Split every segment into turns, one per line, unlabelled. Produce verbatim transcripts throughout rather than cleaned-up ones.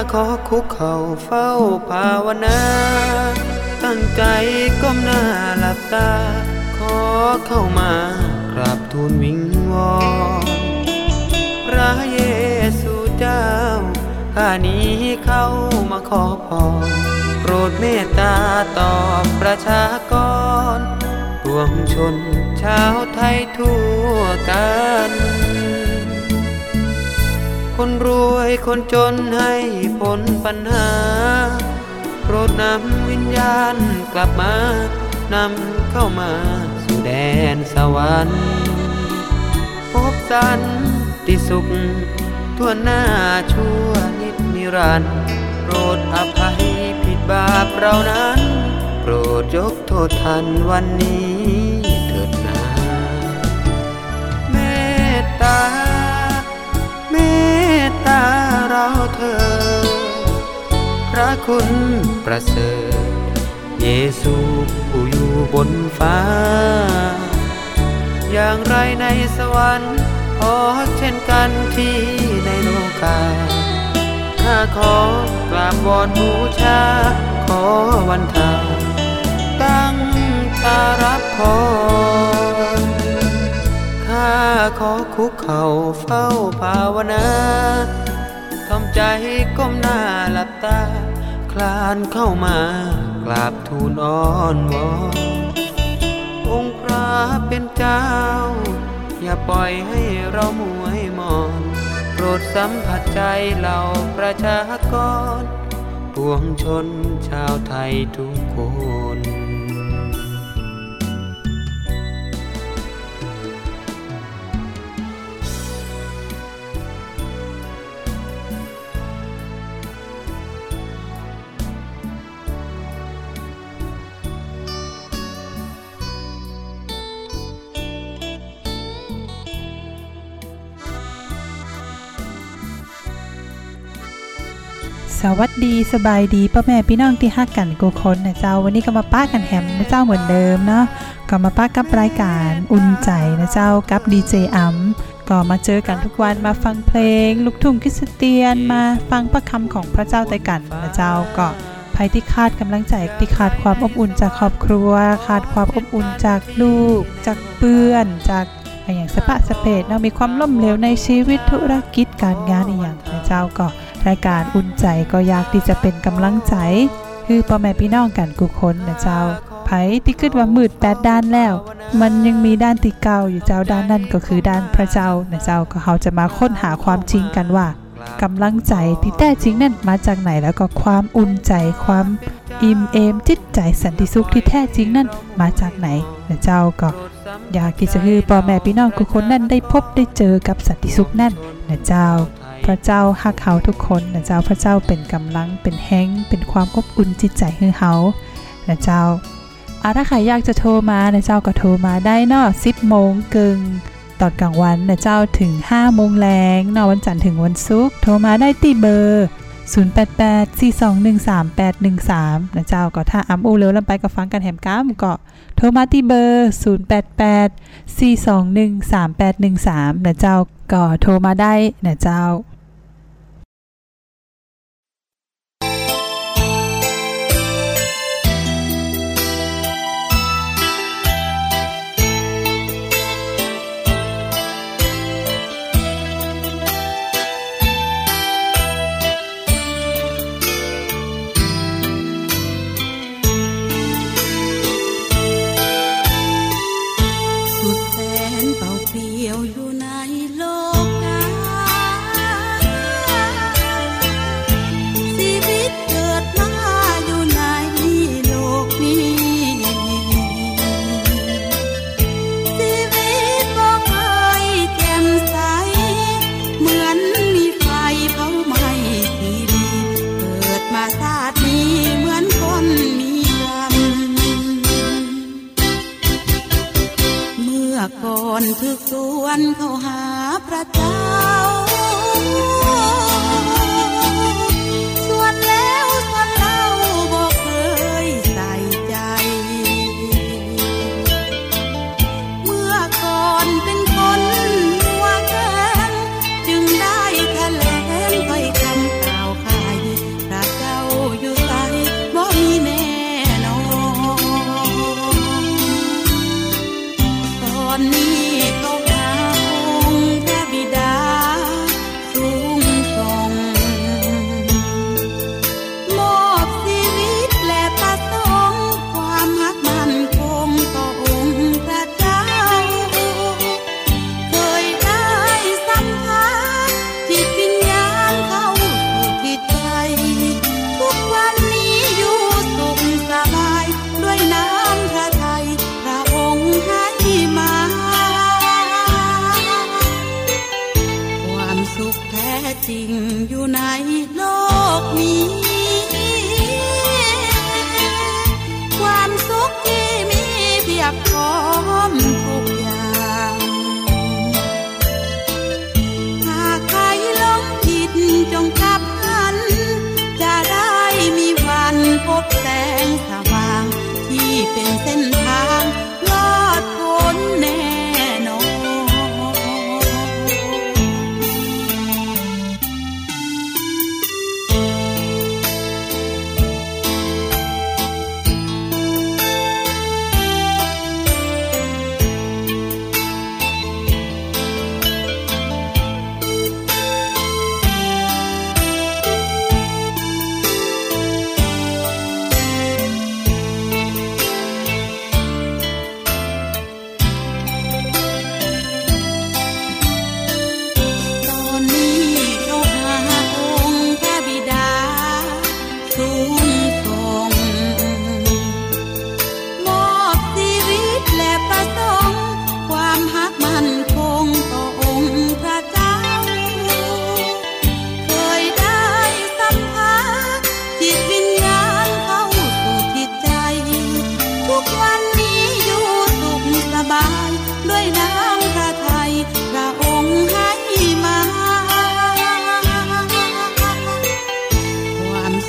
ขอคุกเข่าเฝ้าภาวนาตั้งใจก้มหน้าหลับตาขอเข้ามากราบทูลวิงวอนพระเยซูเจ้าข้านี้เข้ามาขอพรโปรดเมตตาตอบประชากรปวงชนชาวไทยทั่วกันคนรวยคนจนให้พ้นปัญหาโปรดนำวิญญาณกลับมานำเข้ามาสู่แดนสวรรค์พบสันติสุขทั่วหน้าชั่วนิจนิรันดร์โปรดอภัยผิดบาปเรานั้นโปรดยกโทษทันวันนี้เถิดนาเมตตาเมตตาเราเถิดพระคุณประเสริฐเยซูผู้อยู่บนฟ้าอย่างไรในสวรรค์ขอเช่นกันที่ในโลกาข้าขอกราบวอนบูชาขอวันทาตั้งตารับพรข้าขอคุกเข่าเฝ้าภาวนาทำใจก้มหน้าหลับตาคลานเข้ามากราบทูลอ้อนวอนองค์พระเป็นเจ้าอย่าปล่อยให้เราหมัวหมองโปรดสัมผัสใจเหล่าประชากรปวงชนชาวไทยทุกคน
สวัสดีสบายดีพ่อแม่พี่น้องที่ฮักกันกูคนนะเจ้าวันนี้ก็มาป้ากันแฮมนะเจ้าเหมือนเดิมเนาะก็มาป้ากับรายการอุ่นใจนะเจ้ากับดีเจอัมก็มาเจอกันทุกวันมาฟังเพลงลูกทุ่งคริสเตียนมาฟังพระคำของพระเจ้าไต้กันนะเจ้าก็ภัยที่ขาดกำลังใจที่ขาดความอบอุ่นจากครอบครัวขาดความอบอุ่นจากลูกจากเพื่อนจากอย่างสะปะสะเพดเนาะมีความล้มเหลวในชีวิตธุรกิจการงานอีกอย่างนะเจ้าก็รายการอุ่นใจก็อยากที่จะเป็นกำลังใจคือพ่อแม่พี่น้องกันกูคนนะเจ้าไผที่คิดว่ามืดแปดด้านแล้วมันยังมีด้านที่เก่าอยู่เจ้าด้านนั่นก็คือด้านพระเจ้านะเจ้าก็เขาจะมาค้นหาความจริงกันว่ากำลังใจที่แท้จริงนั่นมาจากไหนแล้วก็ความอุ่นใจความอิ่มเอมจิตใจสันติสุขที่แท้จริงนั่นมาจากไหนนะเจ้าก็อยากที่จะคือพ่อแม่พี่น้องกูคนนั่นได้พบได้เจอกับสันติสุขนั่นนะเจ้าพระเจ้าฮักเขาทุกคนนะเจ้าพระเจ้าเป็นกำลังเป็นแห้งเป็นความอบอุ่นจิตใจให้เขานะเจ้าอาถ้าใครอยากจะโทรมานะเจ้าก็โทรมาได้เนาะสิบโมงกึ่งตอนกลางวันนะเจ้าถึงห้าโมงแลงเนาะวันจันทร์ถึงวันศุกร์โทรมาได้ที่เบอร์ศูนย์ แปด แปด สี่ สอง หนึ่ง สาม แปด หนึ่ง สามนะเจ้าก็ถ้าอ้ำอู้เร็วลำไปก็ฟังกันแหมก้ามก็โทรมาที่เบอร์ศูนย์ แปด แปด สี่ สอง หนึ่ง สาม แปด หนึ่ง สามนะเจ้าก็โทรมาได้นะเจ้า
ถึกส่วนเข้าหาพระเจ้าส่วนแล้วส่วนเล่าบ่เคยใส่ใจเมื่อก่อนเป็นคนหัวแข็งจึงได้แถลงถ้อยคำกล่าวขาย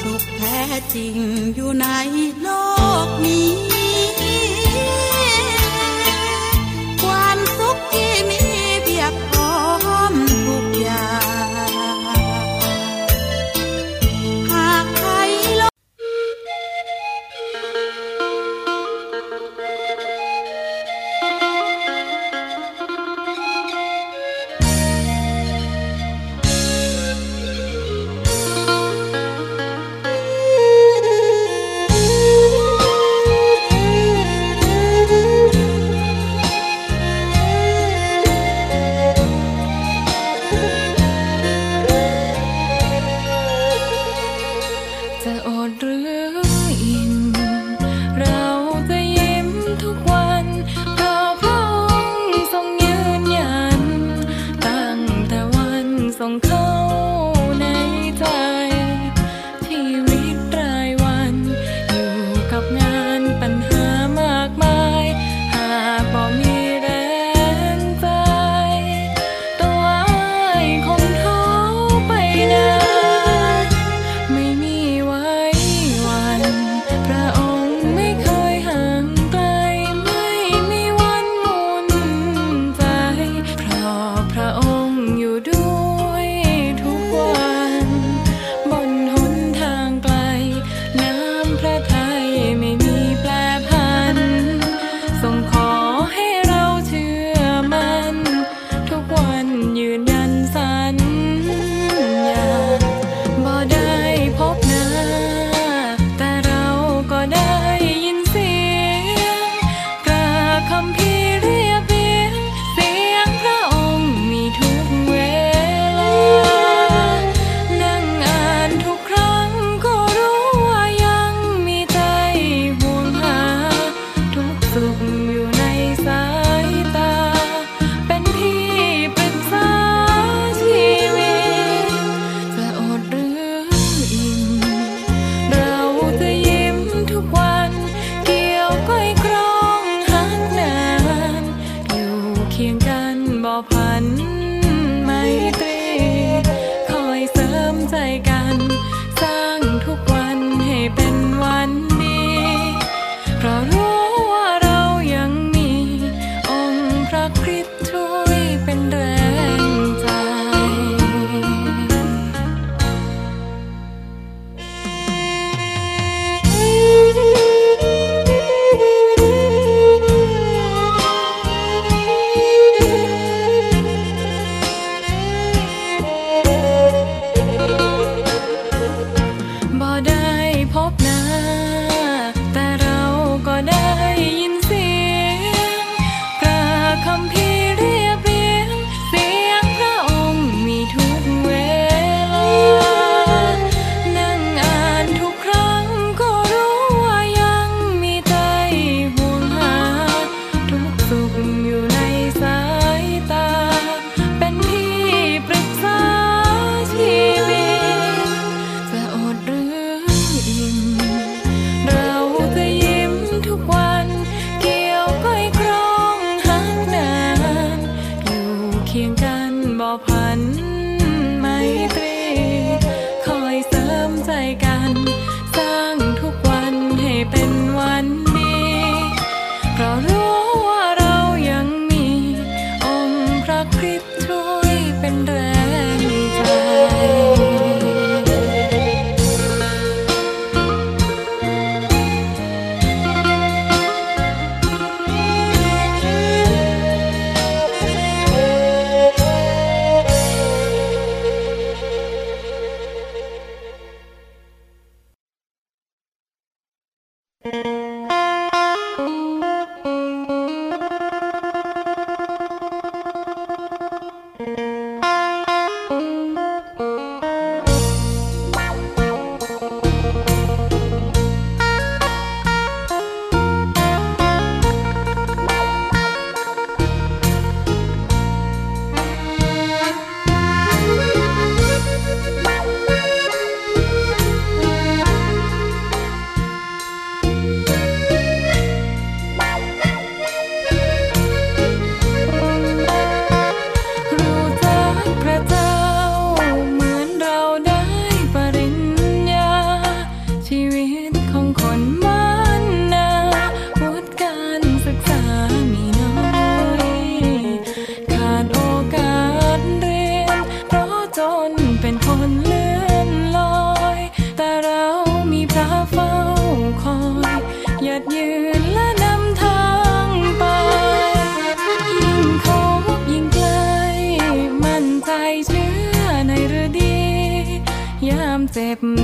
สุขแท้จริงอยู่ในโลกนี้ความสุขที่มีเพียบพร้อมทุกอย่างหากใครลอง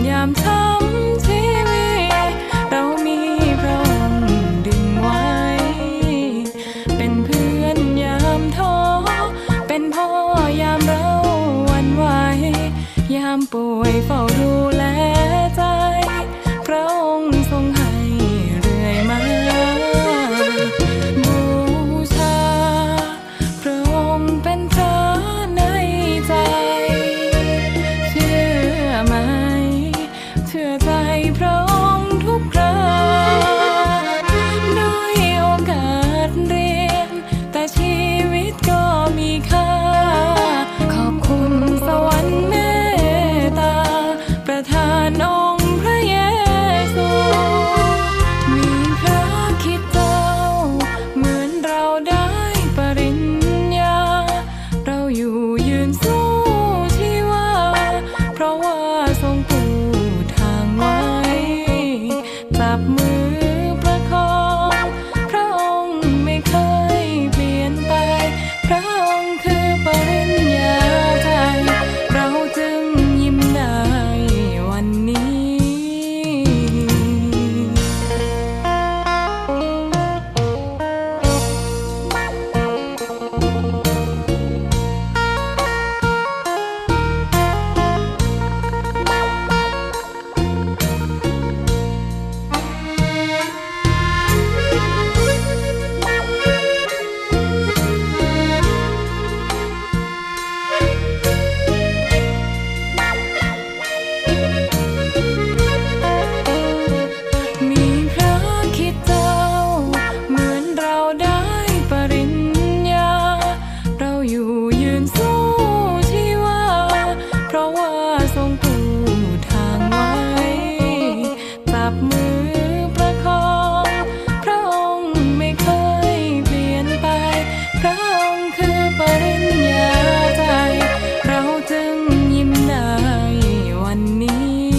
ยามช้ำชีวิตเรามีพระองค์ดึงไว้เป็นเพื่อนยามท้อเป็นพ่อยามเราหวั่นไหวยามป่วยเฝ้าดูแลใจพระองค์ทรงให้เรื่อยมาบูชาพระองค์เป็นพระในใจเชื่อไหมเชื่อใจพระองค์ทุกคราน้อยโอกาสเรียนแต่ชีวิตก็มีค่าขอบคุณสวรรค์เมตตาประทานองค์พระเยซูมีพระคิดเจ้าเหมือนเราได้ปริญญาเราอยู่ยืนสู้ชีวาเพราะว่าทรงปูทางไว้จับมือประคองพระองค์ไม่เคยเปลี่ยนไปพระองค์คือปริญญาใจเราจึงยิ้มได้วันนี้มีพระคิดเจ้าเหมือนเราได้ปริญญาเราอยู่ยืนสู้ชีวาเพราะว่าทรงปูทางไว้จับมือประคองพระองค์ไม่เคยเปลี่ยนไปพระองค์คือปริญญาใจเราจึงยิ้มได้วันนี้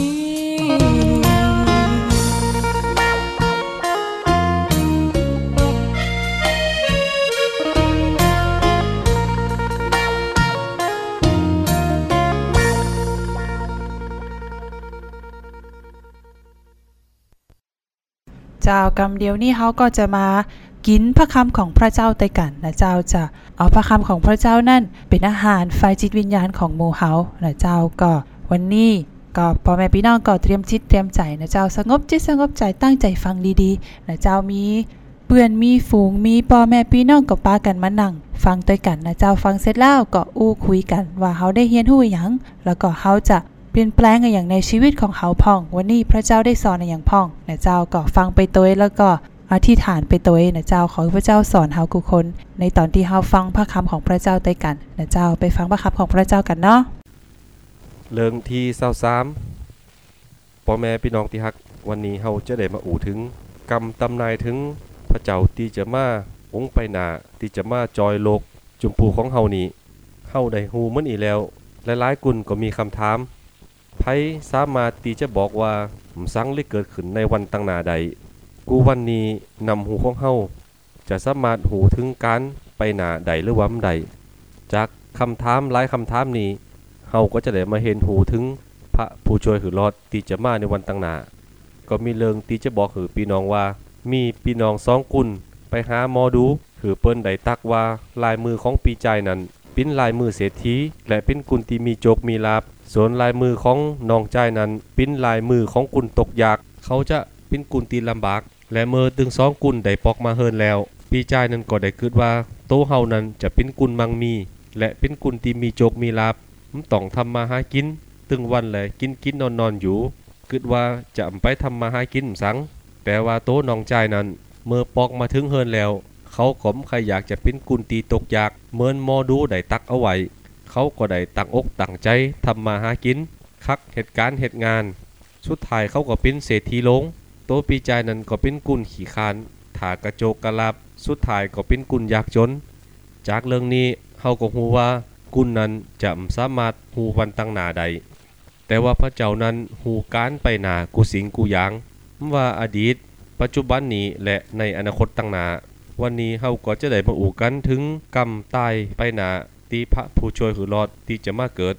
เจ้ากำเดียวนี้เขาก็จะมากินพระคำของพระเจ้าไต้กันนะเจ้าจะเอาพระคำของพระเจ้านั่นเป็นอาหารฝ่ายจิตวิญญาณของหมู่เฮานะเจ้าก็วันนี้ก็พ่อแม่พี่น้องก็เตรียมจิตเตรียมใจนะเจ้าสงบจิตสงบใจตั้งใจฟังดีๆนะเจ้ามีเพื่อนมีฝูงมีพ่อแม่พี่น้องก็ปากันมานั่งฟังด้วยกันนะเจ้าฟังเสร็จแล้วก็อู้คุยกันว่าเฮาได้เรียนรู้หยังแล้วก็เฮาจะเปลี่ยนแปลงอะไรอย่างในชีวิตของเขาพ่องวันนี้พระเจ้าได้สอนอะไรอย่างพ่องนะเจ้าก็ฟังไปตัวแล้วก็อธิษฐานไปตัวนะเจ้าขอพระเจ้าสอนเฮาทุกคนในตอนที่เฮาฟังพระคำของพระเจ้าด้วยกันนะเจ้าไปฟังพระคำของพระเจ้ากันเนาะ
เรื่องที่ยี่สิบสามพ่อแม่พี่น้องที่ฮักวันนี้เฮาจะได้มาอู่ถึงกรรมตำนายถึงพระเจ้าที่จะมาองค์ไปหน้าที่จะมาจอยโลกจุมพูของเฮานี้เฮาได้ฮู้มื้อนี้แล้วหลายๆกุนก็มีคำถามไผสามารถที่จะบอกว่าสังได้เกิดขึ้นในวันตั้งหน้าใดกูวันนี้นำหูของเฮาจะสามารถหูถึงการไปหน้าใดหรือว่าใดจากคำถามหลายคำถามนี้เฮาก็จะได้มาเห็นหูถึงพระผู้ช่วยหือรอดที่จะมาในวันตั้งหน้าก็มีเรื่องที่จะบอกหือพี่น้องว่ามีพี่น้องสองกุนไปหาหมอดูหือเปิ้นได้ตักว่าลายมือของปีใจนั้นเป็นลายมือเศรษฐีและเป็นกุนที่มีโจกมีลาภส่วนลายมือของน้องใจนั้นเป็นลายมือของกุนตกยากเขาจะเป็นกุนที่ลำบากและเมื่อตึงสองกุนได้ปอกมาเฮินแล้วปีใจนั้นก็ได้คิดว่าโตเฮานั้นจะเป็นกุนมั่งมีและเป็นกุนที่มีโจกมีลาภมันต้องทำมาหากินตึงวันแลกินกินนอนนอนอยู่คิดว่าจะไปทำมาหากินสังแต่ว่าโตน้องใจนั้นเมื่อปอกมาถึงเฮินแล้วเขาก็ไม่ใครอยากจะเป็นกุนตีตกยากเหมือนหมอดูได้ตักเอาไว้เขาก็ได้ตั้งอกตั้งใจทำมาหากินคักเหตุการณ์เหตุงานสุดท้ายเขาก็เป็นเศรษฐีลงโตปีใจนั้นก็เป็นกุนขี้คานถากระโจกกระลับสุดท้ายก็เป็นกุนยากจนจากเรื่องนี้เขาก็ฮู้ว่ากุนนั้นจะสามารถฮู้วันตั้งหน้าใดแต่ว่าพระเจ้านั้นฮู้การไปหน้ากูสิงกูหยางว่าอดีตปัจจุบันนี้และในอนาคตตั้งหน้าวันนี้เฮาก็จะได้มาอู่กันถึงกรรมตายไปหน้าที่พระผู้ช่วยหือรอดที่จะมาเกิด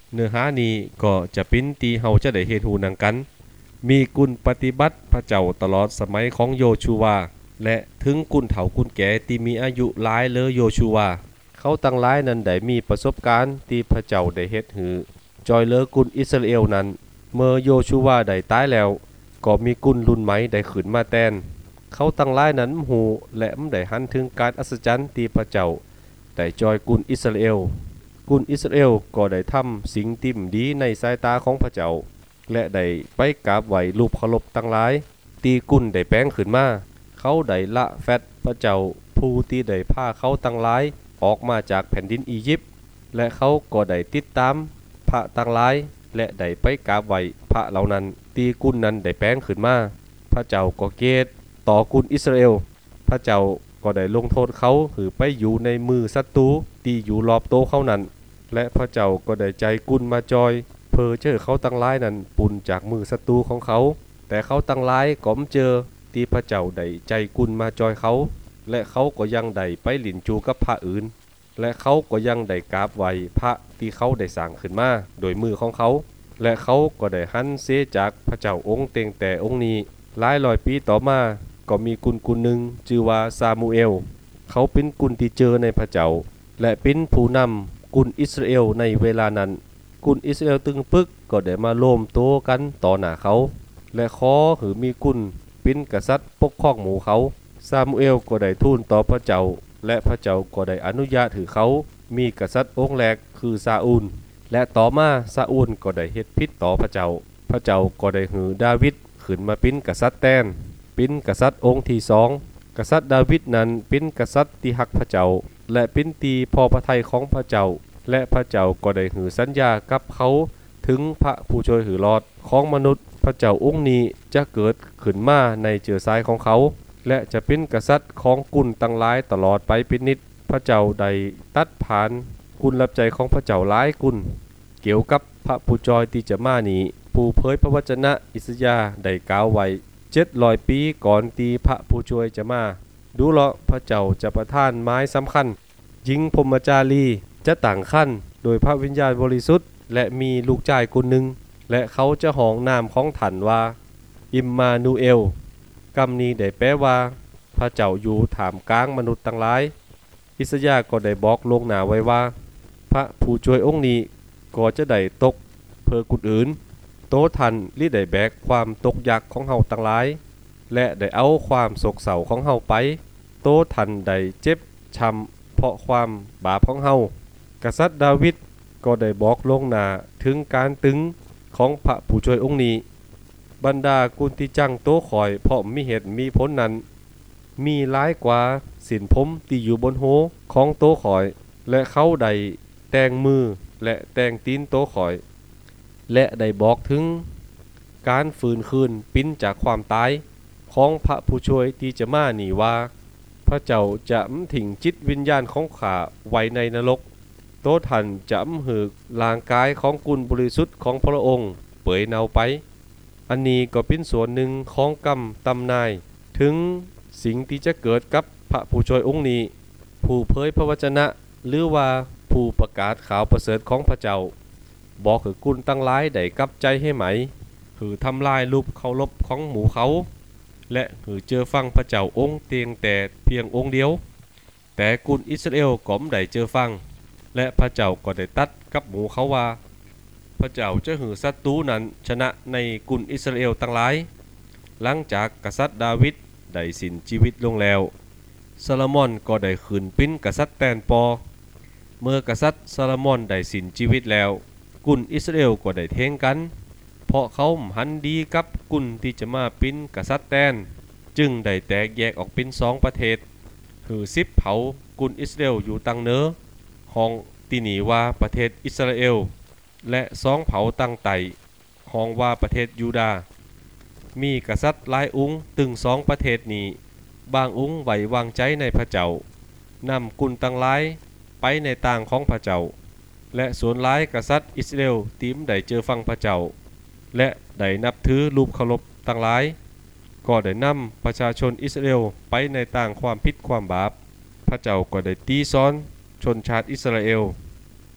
เนื้อหานี้ก็จะเป็นตีเฮาจะได้เฮ็ดฮู้นังกันมีกุลปฏิบัติพระเจ้าตลอดสมัยของโยชูวาและถึงกุลเฒ่ากุลแก่ที่มีอายุหลายเลอโยชูวาเขาตั้งหลายนั้นได้มีประสบการณ์ที่พระเจ้าได้เฮ็ดหือจอยเลอกุลอิสราเอลนั้นเมื่อโยชูวาได้ตายแล้วก็มีกุลรุ่นใหม่ได้ขึ้นมาแทนเขาตั้งหลายนั้นฮู้และได้หันถึงการอัศจรรย์ที่พระเจ้าได้จอยกุลอิสราเอลกุลอิสราเอลก็ได้ทำสิ่งที่ดีในสายตาของพระเจ้าและได้ไปกราบไหว้รูปเคารพตั้งหลายตีกุลได้แปลงขึ้นมาเขาได้ละแฟดพระเจ้าผู้ที่ได้พาเขาตั้งหลายออกมาจากแผ่นดินอียิปต์และเขาก็ได้ติดตามพระตั้งหลายและได้ไปกราบไหว้พระเหล่านั้นตีกุลนั้นได้แปลงขึ้นมาพระเจ้าก็เกตต่อกุลอิสราเอลพระเจ้าก็ได้ลงโทษเขาคือไปอยู่ในมือศัตรูที่อยู่รอบโตเขานั้นและพระเจ้าก็ได้ใจกุลมาจอยเพอเจอเขาตั้งหลายนั้นปุ่นจากมือศัตรูของเขาแต่เขาตั้งหลายก็มเจอที่พระเจ้าได้ใจกุลมาจอยเขาและเขาก็ยังได้ไปหลินจูกับพระอื่นและเขาก็ยังได้กราบไหว้พระที่เขาได้สร้างขึ้นมาโดยมือของเขาและเขาก็ได้หันเสียจากพระเจ้าองค์เต็งแต่องค์นี้หลายร้อยปีต่อมาก็มีกุลกุลหนึ่งชื่อว่าซามูเอลเขาเป็นกุลที่เจอในพระเจ้าและเป็นผู้นำกุลอิสราเอลในเวลานั้นกุลอิสราเอลตึงปึกก็ได้มาโลมโตกันต่อหน้าเขาและขอหือมีกุลเป็นกษัตริย์ปกครองหมู่เขาซามูเอลก็ได้ทูลต่อพระเจ้าและพระเจ้าก็ได้อนุญาตให้เขามีกษัตริย์องค์แรกคือซาอูลและต่อมาซาอูลก็ได้เฮ็ดผิดต่อพระเจ้าพระเจ้าก็ได้หือดาวิดขึ้นมาเป็นกษัตริย์แทนเป็นกษัตริย์องค์ที่สองกษัตริย์ดาวิดนั้นเป็นกษัตริย์ที่ฮักพระเจ้าและเป็นตีพอพระทัยของพระเจ้าและพระเจ้าก็ได้หือสัญญากับเขาถึงพระผู้ช่วยหือรอดของมนุษย์พระเจ้าองค์นี้จะเกิดขึ้นมาในเจือซ้ายของเขาและจะเป็นกษัตริย์ของกุลตั้งหลายตลอดไปเป็นนิจพระเจ้าได้ตัดผ่านกุลรับใจของพระเจ้าหลายกุลเกี่ยวกับพระผู้จอยที่จะมานี้ผู้เผยพระวจนะอิสยาห์ได้กล่าวไว้เจ็ดร้อยปีก่อนที่พระผู้ช่วยจะมาดูเลาะพระเจ้าจะประทานไม้สำคัญหญิงพรหมจารีจะต่างขั้นโดยพระวิญญาณบริสุทธิ์และมีลูกชายคนหนึ่งและเขาจะห้องนามของท่านว่าอิมมานูเอลคำนี้ได้แปลว่าพระเจ้าอยู่ท่ามกลางมนุษย์ทั้งหลายอิสยาห์ก็ได้บอกลงหน้าไว้ว่าพระผู้ช่วยองค์นี้ก็จะได้ตกเพื่อกุดอื่นโตทันลิได้แบกความตกยากของเฮาทั้งหลายและได้เอาความโศกเศร้าของเฮาไปโตทันได้เจ็บช้ำเพราะความบาปของเฮากษัตริย์ดาวิดก็ได้บอกลงหน้าถึงการตึงของพระผู้ช่วยองค์นี้บรรดากุลที่จังโตคอยเพราะมีเหตุมีผลนั้นมีหลายกว่าสินผมที่อยู่บนโหของโตคอยและเขาได้แต่งมือและแต่งตีนโตคอยและได้บอกถึงการฟื้นคืนปิ้นจากความตายของพระผู้ช่วยที่จะมาหนีว่าพระเจ้าจะมถิ่งจิตวิญญาณของข้าไว้ในนรกโตทันจะมหืกร่างกายของกุลบริสุทธิ์ของพระองค์เปื่อยเน่าไปอันนี้ก็เป็นส่วนหนึ่งของกรรมตำนายถึงสิ่งที่จะเกิดกับพระผู้ช่วยองค์นี้ผู้เผยพระวจนะหรือว่าผู้ประกาศข่าวประเสริฐของพระเจ้าบอกคือกุลตั้งหลายได้กลับใจให้ไหมคือทำลายรูปเคารพของหมู่เขาและคือเจอฟังพระเจ้าองค์เตียงแต่เพียงองค์เดียวแต่กุลอิสราเอลก็ไม่ได้เจอฟังและพระเจ้าก็ได้ตัดกับหมู่เขาว่าพระเจ้าจะหือศัตรูนั้นชนะในกุลอิสราเอลตั้งหลายหลังจากกษัตริย์ดาวิดได้สิ้นชีวิตลงแล้วซาโลมอนก็ได้ขึ้นเป็นกษัตริย์แทนปอเมื่อกษัตริย์ซาโลมอนได้สิ้นชีวิตแล้วกุลอิสราเอลก็ได้เทงกันเพราะเขาหันดีกับกุลที่จะมาเป็นกษัตริย์แทนจึงได้แตกแยกออกเป็นสองประเทศคือสิบเผ่ากุลอิสราเอลอยู่ตังเหนือห้องที่นี่ว่าประเทศอิสราเอลและสองเผ่าตังไตห้องว่าประเทศยูดาห์มีกษัตริย์หลายองค์ตึงสองประเทศนี้บางองค์ไว้วางใจในพระเจ้านำกุลตั้งหลายไปในต่างของพระเจ้าและส่วนหลายกษัตริย์อิสราเอลทีมได้เจอฟังพระเจ้าและได้นับถือรูปเคารพต่างหลายก็ได้นำประชาชนอิสราเอลไปในต่างความผิดความบาปพระเจ้าก็ได้ตีซ้อนชนชาติอิสราเอล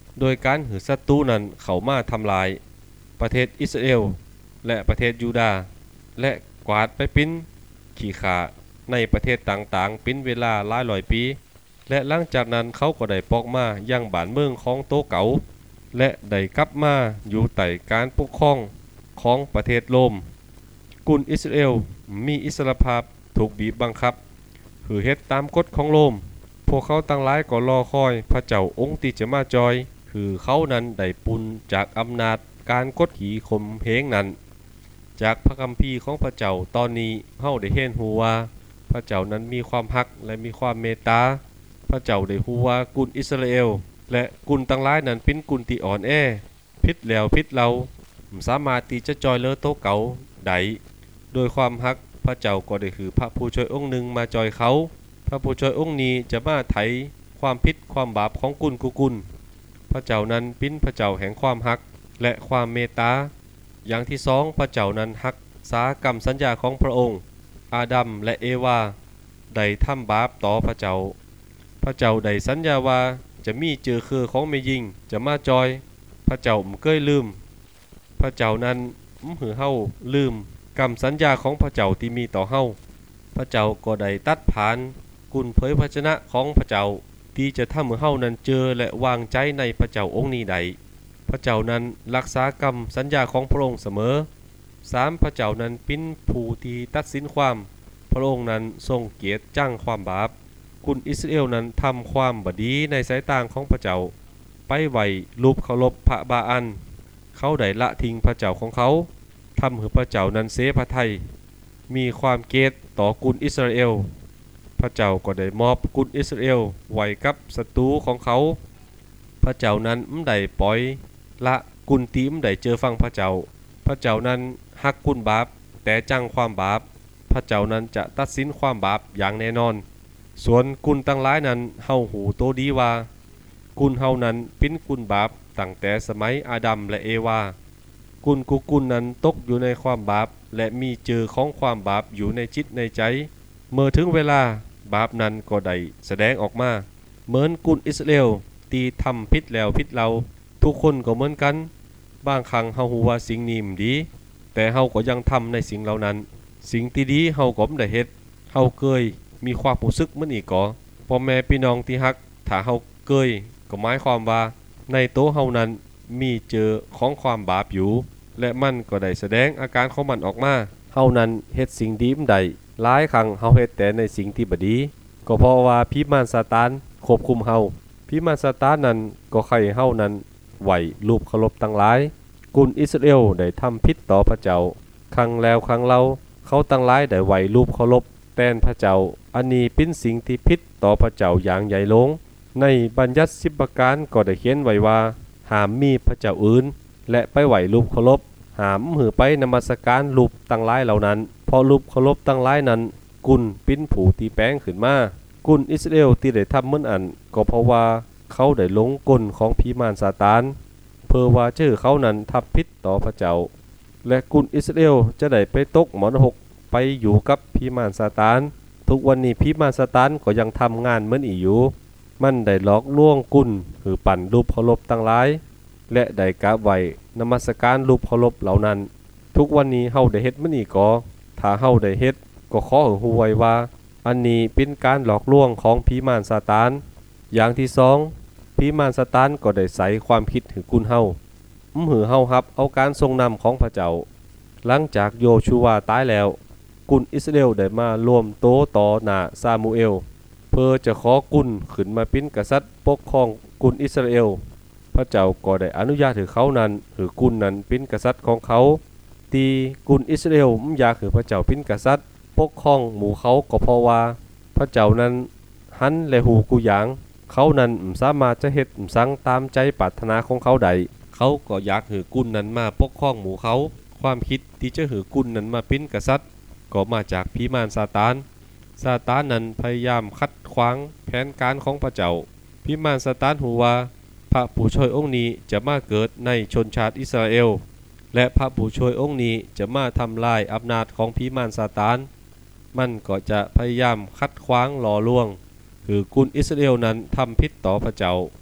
โดยการหือศัตรูนั้นเข้ามาทำลายประเทศอิสราเอลและประเทศยูดาห์และกวาดไปปิ้นขี้ขาในประเทศต่างๆเป็นเวลาหลายร้อยปีและหลังจากนั้นเขาก็ได้ปอกมายังบ้านเมืองของโตเก๋าและได้กลับมาอยู่ใต้การปกครองของประเทศโรมกุนอิสราเอลมีอิสรภาพถูกบีบบังคับคือเฮ็ดตามกฎของโรมพวกเขาตั้งหลายก็รอคอยพระเจ้าองค์ที่จะมาจอยคือเขานั้นได้ปุนจากอำนาจการกดขี่ข่มเหงนั้นจากพระคัมภีร์ของพระเจ้าตอนนี้เฮาได้เห็นฮู้ว่าพระเจ้านั้นมีความรักและมีความเมตตาพระเจ้าได้ฮู้ว่ากุนอิสราเอลและกุนตั้งหลายนั้นเป็นกุนที่อ่อนแอผิดแล้วผิดเราสามารถที่จะจอยเลอโตเก่าได้โดยความรักพระเจ้าก็ได้คือพระผู้ช่วยองค์หนึ่งมาจอยเขาพระผู้ช่วยองค์นี้จะมาไถความผิดความบาปของกุนกุกุนพระเจ้านั้นเป็นพระเจ้าแห่งความรักและความเมตตาอย่างที่สองพระเจ้านั้นรักษากรรมสัญญาของพระองค์อาดัมและเอวาได้ทำบาปต่อพระเจ้าพระเจ้าได้สัญญาว่าจะมีเจอคือของแม่หญิงจะมาจอยพระเจ้าบ่เคยลืมพระเจ้านั้นบ่หือเฮาลืมกรรมสัญญาของพระเจ้าที่มีต่อเฮาพระเจ้าก็ได้ตัดผ่านกุนเผยพระชนะของพระเจ้าที่จะทำให้เฮานั้นเจอและวางใจในพระเจ้าองค์นี้ใดพระเจ้านั้นรักษากรรมสัญญาของพระองค์เสมอสามพระเจ้านั้นเป็นผู้ที่ตัดสินความพระองค์นั้นทรงเกียรติจังความบาปกุนอิสราเอลนั้นทำความบดีในสายตาของพระเจ้าไปไหว้รูปเคารพพระบาอันเขาได้ละทิ้งพระเจ้าของเขาทำให้พระเจ้านั้นเสพระทัยมีความเกลียดต่อกุนอิสราเอลพระเจ้าก็ได้มอบกุนอิสราเอลไว้กับศัตรูของเขาพระเจ้านั้นไม่ได้ปล่อยละกุนตีมได้เจอฟังพระเจ้าพระเจ้านั้นฮักกุนบาปแต่จังความบาปพระเจ้านั้นจะตัดสินความบาปอย่างแน่นอนส่วนกุนตั้งหลายนั้นเฮาหูโตดีว่ากุนเฮานั้นเป็นกุนบาปตั้งแต่สมัยอาดัมและเอวากุนกุกุนนั้นตกอยู่ในความบาปและมีเจอของความบาปอยู่ในจิตในใจเมื่อถึงเวลาบาปนั้นก็ได้แสดงออกมาเหมือนกุนอิสราเอลตีทำผิดแล้วผิดเราทุกคนก็เหมือนกันบางครั้งเฮาฮู้ว่าสิ่งนี้มันดีแต่เฮาก็ยังทำในสิ่งเหล่านั้นสิ่งที่ดีเฮาก็บ่ได้เฮ็ดเฮาเคยมีความรู้สึกมันอีกก็พ่อแม่พี่น้องที่ฮักถ้าเฮาเคยก็หมายความว่าในโตเฮานั้นมีเจอของความบาปอยู่และมันก็ได้แสดงอาการของมันออกมาเฮานั้นเฮ็ดสิ่งดีบ่ได้หลายครั้งเฮาเฮ็ดแต่ในสิ่งที่บ่ดีก็เพราะว่าผีมารซาตานควบคุมเฮาผีมารซาตานนั้นก็ให้เฮานั้นไหว้รูปเคารพทั้งหลายกุนอิสราเอลได้ทำผิดต่อพระเจ้าครั้งแล้วครั้งเล่าเขาทั้งหลายได้ไหว้รูปเคารพแทนพระเจ้าอันนี้เป็นสิ่งที่ผิดต่อพระเจ้าอย่างใหญ่หลวงในบัญญัติสิบประการก็ได้เขียนไว้ว่าห้ามมีพระเจ้าอื่นและไปไหว้รูปเคารพห้ามหือไปนมัสการรูปทั้งหลายเหล่านั้นเพราะรูปเคารพทั้งหลายนั้นกุนเป็นผู้ที่แปลงขึ้นมากุนอิสราเอลที่ได้ทำเหมือนอันก็เพราะว่าเขาได้หลงกลของผีมารซาตานเพื่อว่าชื่อเขานั้นทำผิดต่อพระเจ้าและกุนอิสราเอลจะได้ไปตกหมอนหกไปอยู่กับผีมารซาตานทุกวันนี้ผีมารซาตานก็ยังทำงานเหมือนอีอยู่มันได้หลอกลวงกุนหรือปั่นรูปเคารพทั้งหลายและได้กราบไหว้นมัสการรูปเคารพเหล่านั้นทุกวันนี้เฮาได้เฮ็ดมันอีกก็ถ้าเฮาได้เฮ็ดก็ขอให้ฮู้ไว้ว่าอันนี้เป็นการหลอกลวงของผีมารซาตานอย่างที่สองผีมารซาตานก็ได้ใส่ความคิดถึงกุนเฮาอื้อหือเฮารับเอาการทรงนำของพระเจ้าหลังจากโยชูวาตายแล้วกุนอิสราเอลได้มารวมโตต่อหน้าซามูเอลเพื่อจะขอกุนขึ้นมาเป็นกษัตริย์ปกครองกุนอิสราเอลพระเจ้าก็ได้อนุญาตให้เขานั้นหรือกุนนั้นเป็นกษัตริย์ของเขาตีกุนอิสราเอลไม่อยากให้พระเจ้าเป็นกษัตริย์ปกครองหมู่เขาก็เพราะว่าพระเจ้านั้นหันและหูกูหยางเขานั้นไม่สามารถจะเฮ็ดสั่งตามใจปรารถนาของเขาได้เขาก็อยากให้กุนนั้นมาปกครองหมู่เขาความคิดที่จะให้กุนนั้นมาเป็นกษัตริย์ก็มาจากผีมารซาตานซาตานนั้นพยายามขัดขวางแผนการของพระเจ้าผีมารซาตานหูว่าพระผู้ช่วยองค์นี้จะมาเกิดในชนชาติอิสราเอลและพระผู้ช่วยองค์นี้จะมาทำลายอำนาจของผีมารซาตานมันก็จะพยายามขัดขวางหล่อลวงคือกุนอิสราเอลนั้นทำผิดต่อพระเจ้าแ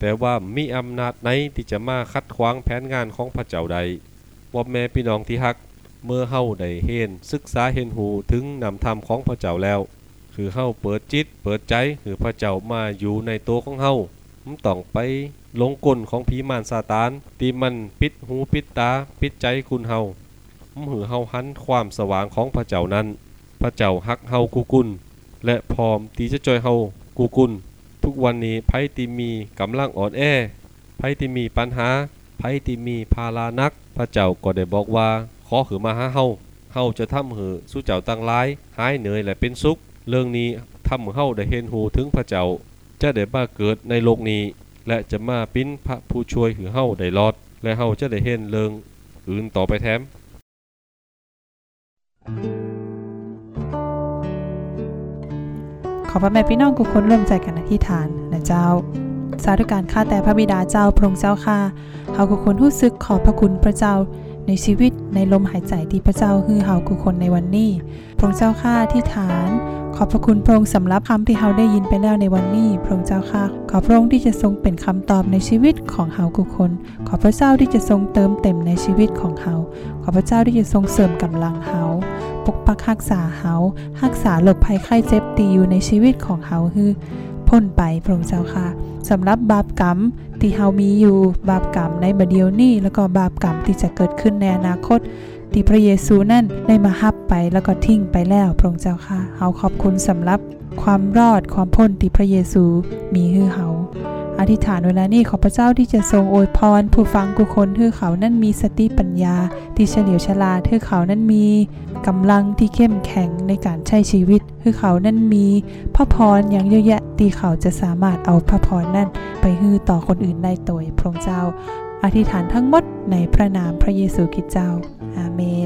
แต่ว่ามีอำนาจไหนที่จะมาคัดขวางแผนงานของพระเจ้าใดพ่อแม่พี่น้องที่ฮักเมื่อเฮาได้เห็นศึกษาเห็นหูถึงนำธรรมของพระเจ้าแล้วคือเฮาเปิดจิตเปิดใจคือพระเจ้ามาอยู่ในตัวของเฮามันต้องไปลงกลของผีมารซาตานที่มันปิดหูปิดตาปิดใจคุณเฮามันหือเฮาหันความสว่างของพระเจ้านั้นพระเจ้าฮักเฮากูกุลและพร้อมที่จะช่วยเฮากูกุลทุกวันนี้ไผที่มีกำลังอ่อนแอไผที่มีปัญหาไผที่มีภาระหนักพระเจ้าก็ได้บอกว่าขอหือมาหาเฮาเฮาจะทำหือสู้เจ้าตั้งหลายหายเหนื่อยและเป็นสุขเรื่องนี้ทำให้เฮาได้เห็นหูถึงพระเจ้าจะได้มาเกิดในโลกนี้และจะมาเป็นพระผู้ช่วยหือเฮาได้รอดและเฮาจะได้เห็นเรื่องอื่นต่อไปแถม
ขอพระแม่พี่น้องทุกคนร่วมใจกันอธิษฐานนะเจ้าสาธุการข้าแต่พระบิดาเจ้าพระองค์เจ้าข้าเฮาทุกคนรู้สึกขอบพระคุณพระเจ้าในชีวิตในลมหายใจที่พระเจ้าให้เฮาทุกคนในวันนี้พระองค์เจ้าข้าอธิษฐานขอบพระคุณพระองค์สำหรับคำที่เฮาได้ยินไปแล้วในวันนี้พระองค์เจ้าข้าขอพระองค์ที่จะทรงเป็นคำตอบในชีวิตของเฮาทุกคนขอพระเจ้าที่จะทรงเติมเต็มในชีวิตของเฮาขอพระเจ้าที่จะทรงเสริมกำลังเฮาปกปักรักษาเฮารักษาโรคภัยไข้เจ็บที่อยู่ในชีวิตของเฮาคือพ้นไปพระองค์เจ้าค่ะสำหรับบาปกรรมที่เฮามีอยู่บาปกรรมในบัดเดี๋ยวนี้แล้วก็บาปกรรมที่จะเกิดขึ้นในอนาคตที่พระเยซูนั้นได้มารับไปแล้วก็ทิ้งไปแล้วพระองค์เจ้าค่ะเฮาขอบคุณสำหรับความรอดความพ้นที่พระเยซูมีให้เฮาอธิษฐานเวลานี้ขอพระเจ้าที่จะทรงอวยพรผู้ฟังทุกคนให้เขานั้นมีสติปัญญาที่เฉลียวฉลาดให้เขานั้นมีกำลังที่เข้มแข็งในการใช้ชีวิตให้เขานั้นมีพระพรอย่างเยอะแยะที่เขาจะสามารถเอาพระพรนั้นไปให้ต่อคนอื่นได้โดยพระองค์เจ้าอธิษฐานทั้งหมดในพระนามพระเยซูคริสต์เจ้าอาเมน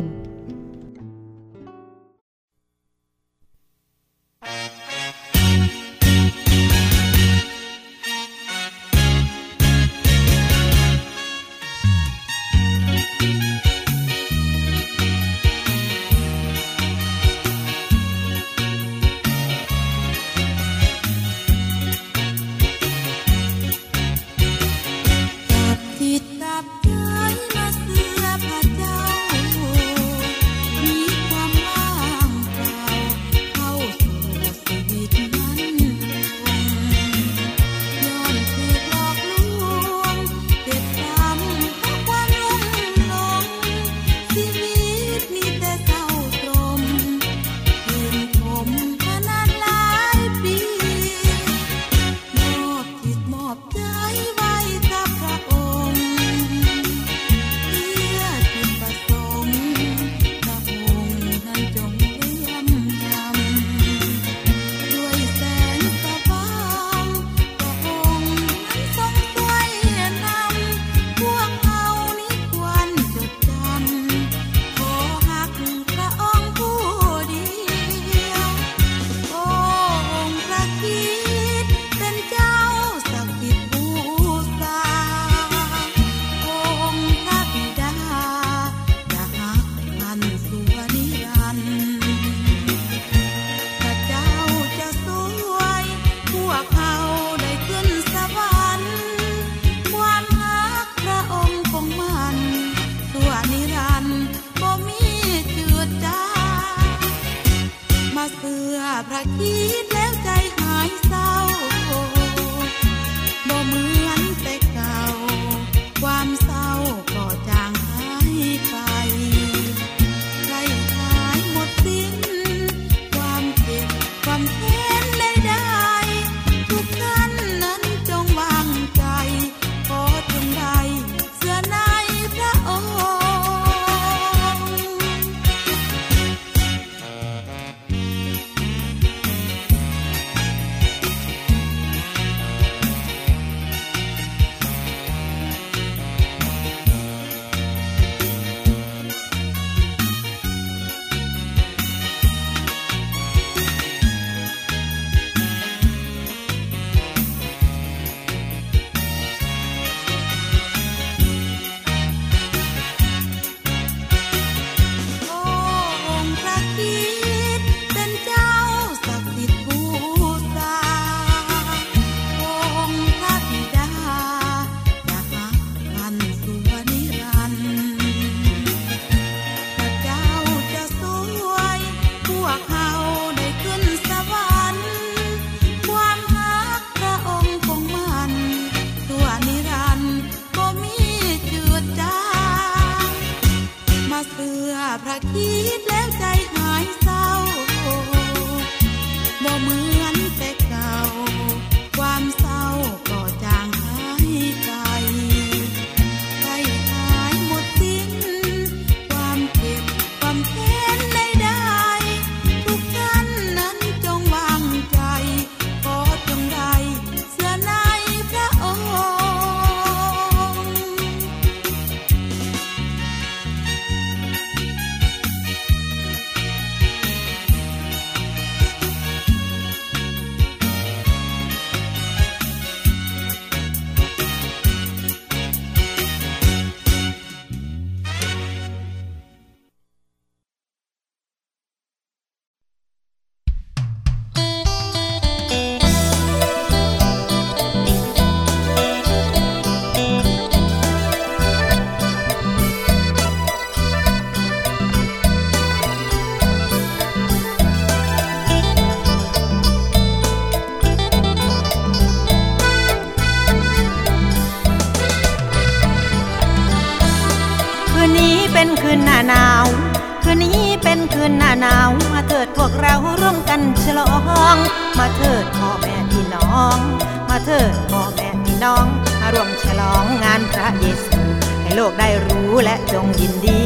นหน้าหนาวมาเถิดพวกเราร่วมกันฉลองมาเถิดพ่อแม่พี่น้องมาเถิดพ่อแม่พี่น้องมาร่วมฉลองงานพระเยซูให้โลกได้รู้และจงยินดี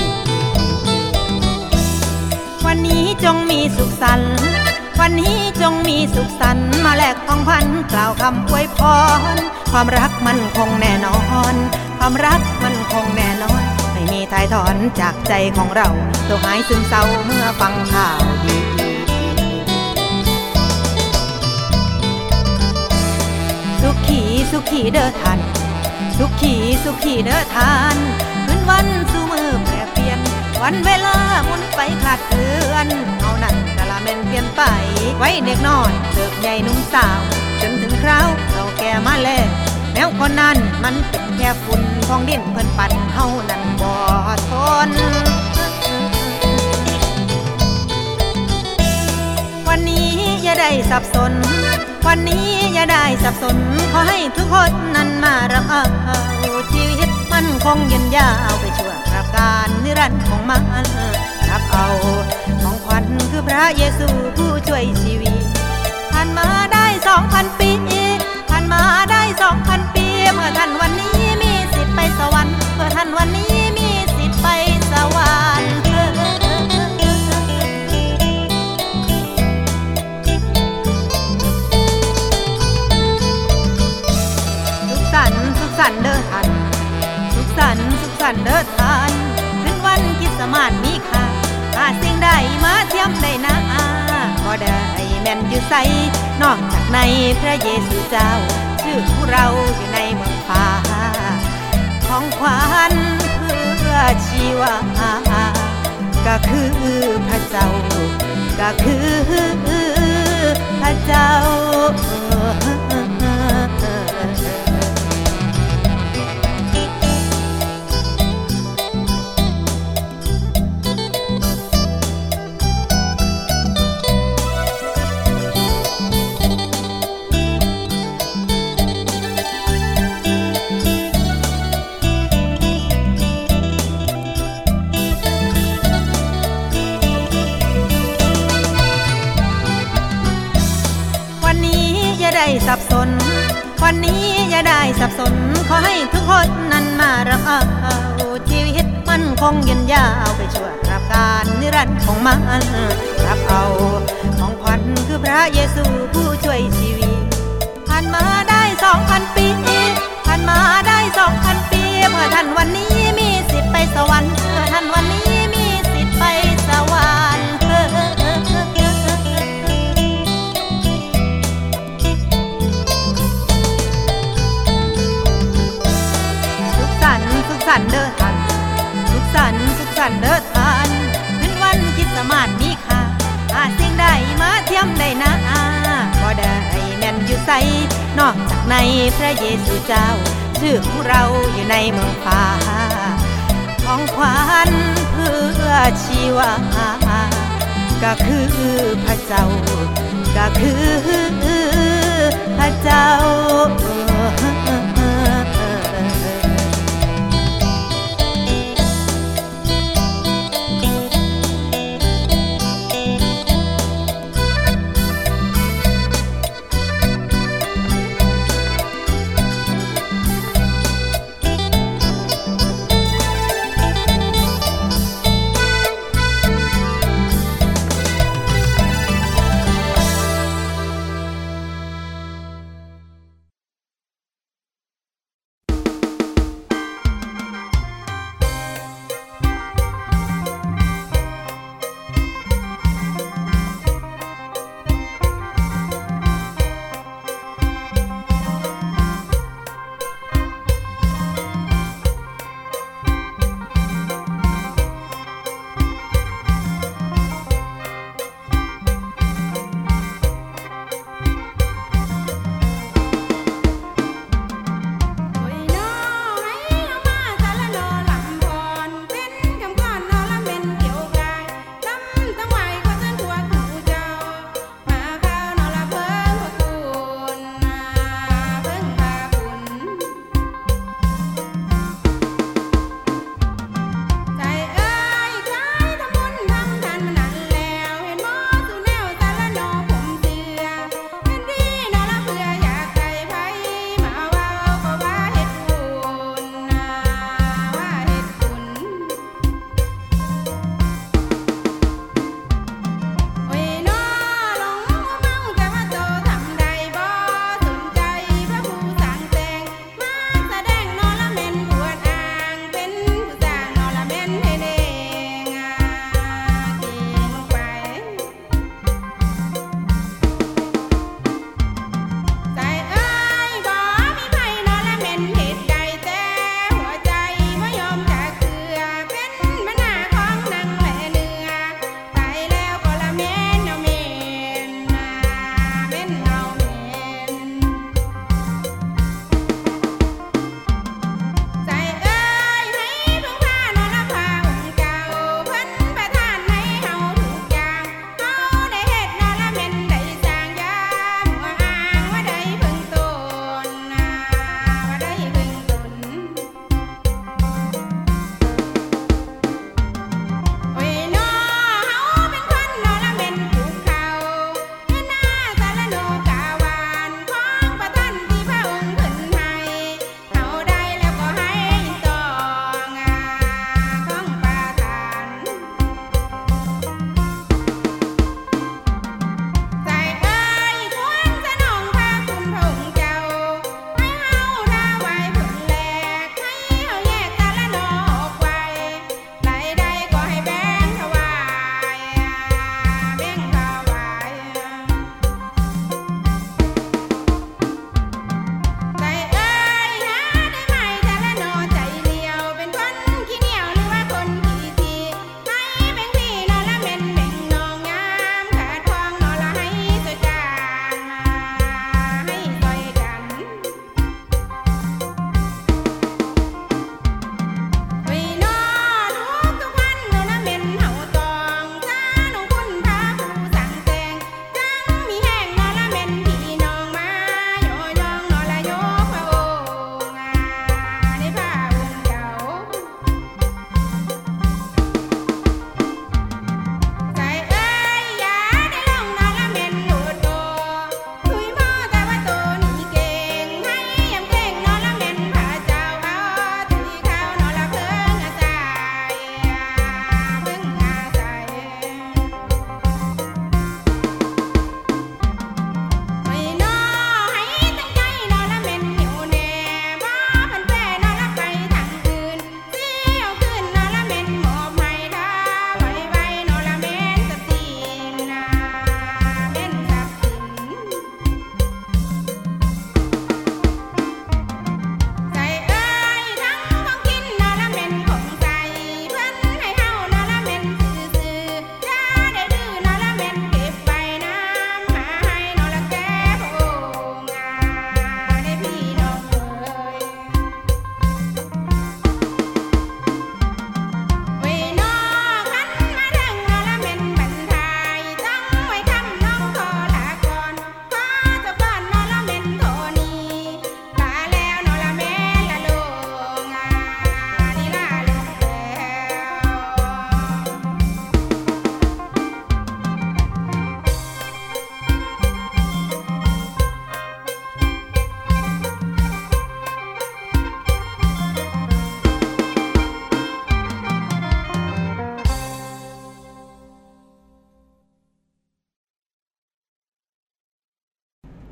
วันนี้จงมีสุขสันต์วันนี้จงมีสุขสันต์มาแลกของพันกล่าวคำอวยพรความรักมันคงแน่นอนความรักมันคงแน่นอนไม่มีถ่ายถอนจากใจของเราตัวหายซึมเศร้าเมื่อฟังข่าวดีสุขีสุขีเด้อท่านสุขีสุขีเด้อท่านคืนวันสู่มือแปรเปลี่ยนวันเวลาหมุนไปขาดเคลื่อนเอานั่นกะละเม็นเปลี่ยนไปไว้เด็กน้อยเติบใหญ่หนุ่มสาวจนถึงคราวเราแก่มาแล้วแนวคนนั้นมันเป็นแค่ฝุ่นของดินเพิ่นปั่นเฮานั่นบ่ทนวันนี้อย่าได้สับสนวันนี้อย่าได้สับสนขอให้ทุกคนนั้นมารับเอาชีวิตมันคงยืนยาวไปชั่วกราบการนิรันดร์ของมันรับเอาของขวัญคือพระเยซูผู้ช่วยชีวิตผ่านมาได้สองพันปีผ่านมาได้สองพันปีเมื่อท่านวันนี้มีสิทธิ์ไปสวรรค์เมื่อท่านวันนี้มีสิทธิ์ไปสวรรค์สุขสันต์สุขสันต์เด้อท่านสุขสันต์สุขสันต์เด้อท่านคืนวันคริสต์มาสมีค่าหาสิ่งใดมาเทียมได้นะบ่ได้แม่นอยู่ไสนอกจากในพระเยซูเจ้าชื่อผู้เราอยู่ในเมืองฟ้าของขวัญเพื่อชีวาก็คือพระเจ้าก็คือพระเจ้าได้สับสนวันนี้อย่าได้สับสนขอให้ทุกคนนั้นมารับเอาชีวิตมันคงยืนยาวไปชั่วกราบการนิรันดร์ของมันรับเอาของขวัญคือพระเยซูผู้ช่วยชีวิตผ่านมาได้สองพันปีผ่านมาได้สองพันปีเมื่อท่านวันนี้มีสิทธิ์ไปสวรรค์เมื่อท่านวันนี้มีสิทธิ์ไปสวรรค์สุขสันต์เด้อท่านสุขสันต์สุขสันต์เด้อท่านคืนวันคริสต์มาสมีค่าหาสิ่งใดมาเทียมได้นะบ่ได้แม่นอยู่ไสนอกจากในพระเยซูเจ้าชื่อผู้เราอยู่ในเมืองฟ้าของขวัญเพื่อชีวาก็คือพระเจ้าก็คือพระเจ้า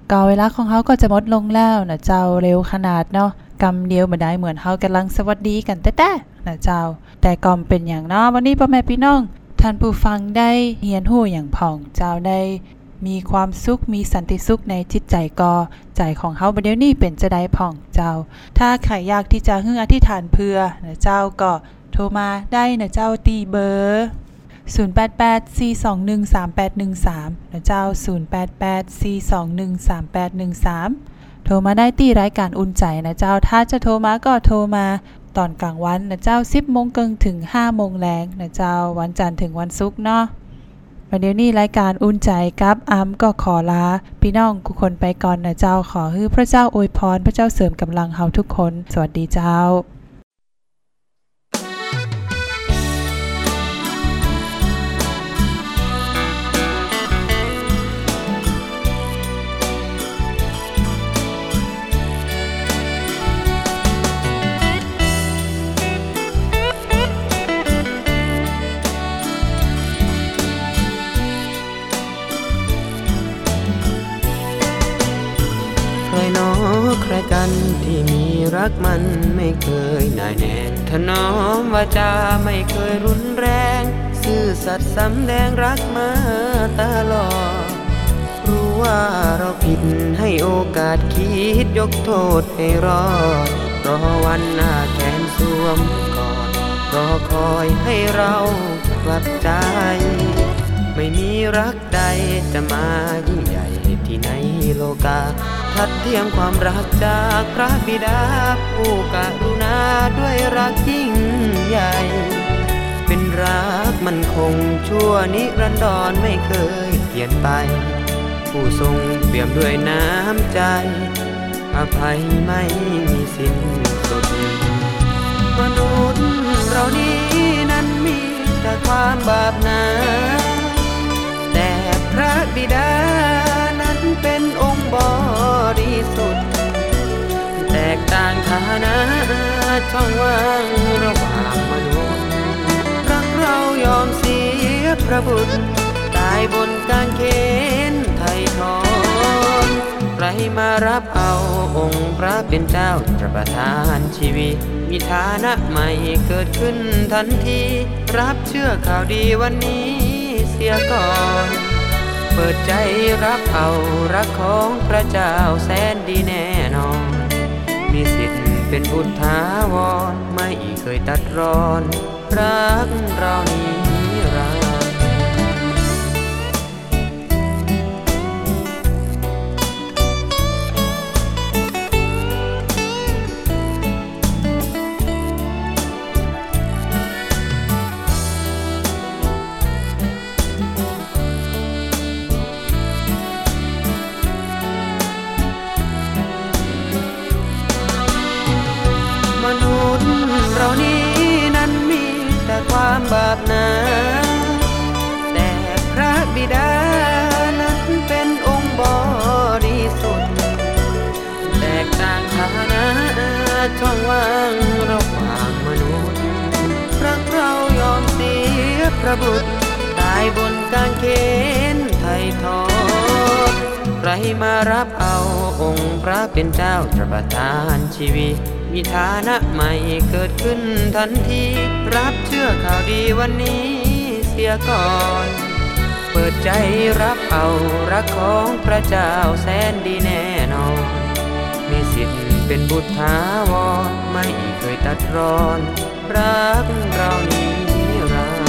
ก็เวลาของเฮาก็จะหมดลงแล้วนะเจ้าเร็วขนาดเนาะกำเดียวบ่ได้เหมือนเฮากำลังสวัสดีกันแต้ๆนะเจ้าแต่ก็เป็นอย่างเนาะวันนี้พ่อแม่พี่น้องท่านผู้ฟังได้เรียนรู้อย่างผ่องเจ้าได้มีความสุขมีสันติสุขในจิตใจก็ใจของเฮาบัดเดี๋ยวนี้เป็นจะได้ผ่องเจ้าถ้าใครอยากที่จะฮึ่งอธิษฐานเพื่อนะเจ้าก็โทรมาได้นะเจ้าตีเบอร์ศูนย์ แปด แปด สี่ สอง หนึ่ง สาม แปด หนึ่ง สามนะเจ้าศูนย์ แปด แปด สี่ สอง หนึ่ง สาม แปด หนึ่ง สามโทรมาได้ที่รายการอุ่นใจนะเจ้าถ้าจะโทรมาก็โทรมาตอนกลางวันนะเจ้า สิบโมงครึ่งถึง ห้าโมงแลงนะเจ้าวันจันทร์ถึงวันศุกร์เนาะวันเดี๋ยวนี้รายการอุ่นใจกับอัมก็ขอลาพี่น้องทุกคนไปก่อนนะเจ้าขอให้พระเจ้าอวยพรพระเจ้าเสริมกำลังเฮาทุกคนสวัสดีเจ้า
ใครกันที่มีรักมันไม่เคยหน่ายแน่นถนอมวาจาไม่เคยรุนแรงซื่อสัตย์สำแดงรักมาตลอดรู้ว่าเราผิดให้โอกาสคิดยกโทษให้รอดรอวันหน้าแขนสวมกอดรอคอยให้เรากลับใจไม่มีรักใดจะมายิ่งใหญ่ที่ในโลกาทัดเทียมความรักจากพระบิดาผู้กรุณาด้วยรักยิ่งใหญ่เป็นรักมันคงชั่วนิรันดรไม่เคยเปลี่ยนไปผู้ทรงเปี่ยมด้วยน้ำใจอภัยไม่มีสิ้นสุดมนุษย์เรานี้นั้นมีแต่ความบาปหนาแต่พระบิดานั้นเป็นองค์บริสุทธิ์แตกต่างฐานะช่องว่างระหว่างมนุษย์รักเรายอมเสียพระบุตรตายบนกางเขนไถ่ถอนใครมารับเอาองค์พระเป็นเจ้าจะประทานชีวิตมีฐานะใหม่เกิดขึ้นทันทีรับเชื่อข่าวดีวันนี้เสียก่อนเปิดใจรับเอารักของพระเจ้าแสนดีแน่นอนมีสิทธิ์เป็นบุตรถาวรไม่เคยตัดรอนรักเรานี้รักเรานี้นั้นมีแต่ความบาปหนาแต่พระบิดานั้นเป็นองค์บริสุทธิ์แตกต่างฐานะช่องว่างระหว่างมนุษย์รักเรายอมเสียพระบุตรตายบนกางเขนไถ่ถอนใครมารับเอาองค์พระเป็นเจ้าจะประทานชีวิตมีฐานะใหม่เกิดขึ้นทันทีรับเชื่อข่าวดีวันนี้เสียก่อนเปิดใจรับเอารักของพระเจ้าแสนดีแน่นอนมีสิทธิ์เป็นบุตรถาวรไม่เคยตัดรอนรักเรานี้รัก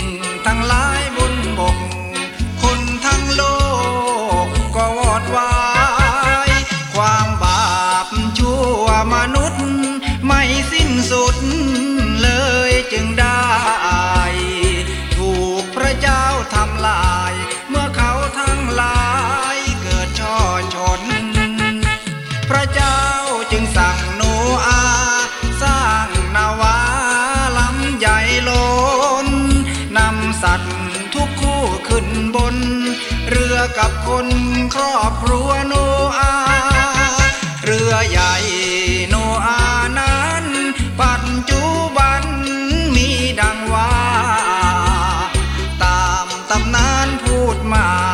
ทั้งหลายบนบกคนทั้งโลกก็วอดวายทุกคู่ขึ้นบนเรือกับคนครอบครัวโนอาเรือใหญ่โนอานั้นปัจจุบันมีดังว่าตามตำนานพูดมา